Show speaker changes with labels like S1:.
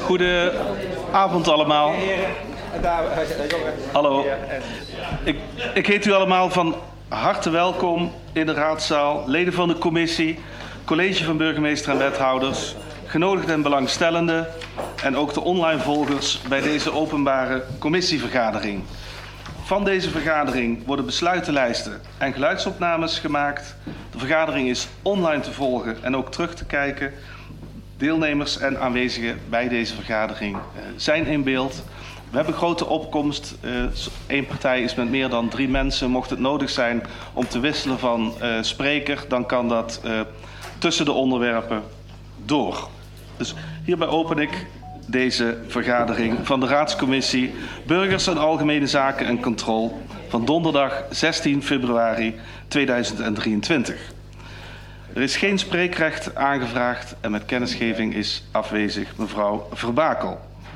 S1: Goedenavond allemaal. Hallo. Ik heet u allemaal van harte welkom in de raadzaal, leden van de commissie, college van burgemeester en wethouders, genodigden en belangstellenden en ook de online volgers bij deze openbare commissievergadering. Van deze vergadering worden besluitenlijsten en geluidsopnames gemaakt. De vergadering is online te volgen en ook terug te kijken. Deelnemers en aanwezigen bij deze vergadering zijn in beeld. We hebben grote opkomst. Eén partij is met meer dan 3 mensen. Mocht het nodig zijn om te wisselen van spreker, dan kan dat tussen de onderwerpen door. Dus hierbij open ik deze vergadering van de Raadscommissie Burgers en Algemene Zaken en Controle van donderdag 16 februari 2023. Er is geen spreekrecht aangevraagd en met kennisgeving is afwezig mevrouw Verbakel.